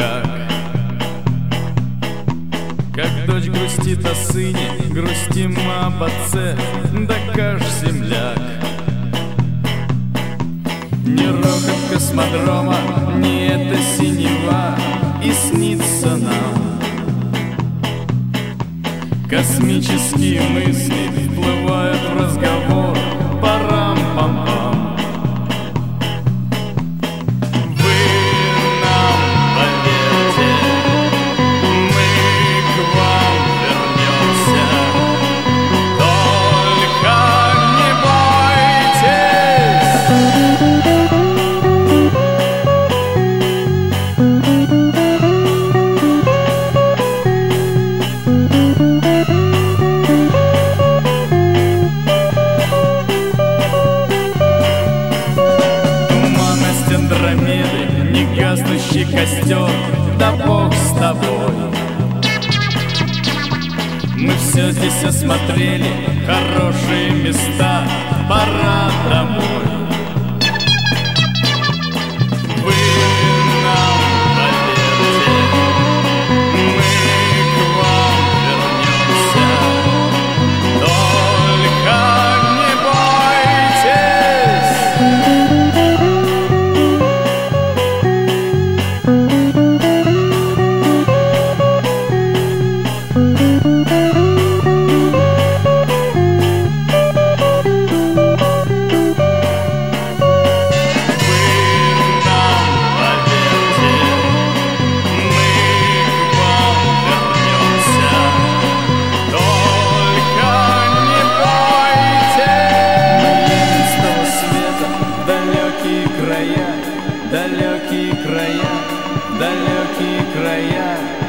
Как дочь грустит о сыне, грустим об отце, да каш земляк. Не рокот космодрома, не это синева и снится нам. Космические мысли вплывают в разговор, парам-пам-пам. Вы нам поверьте, мы к вам вернемся, только не негаснущий костер, да Бог с тобой. Мы все здесь осмотрели, хорошие места, пора домой. Вы нам поверьте, мы к вам вернемся, только не бойтесь. Далекие края, далекие края, далекие края.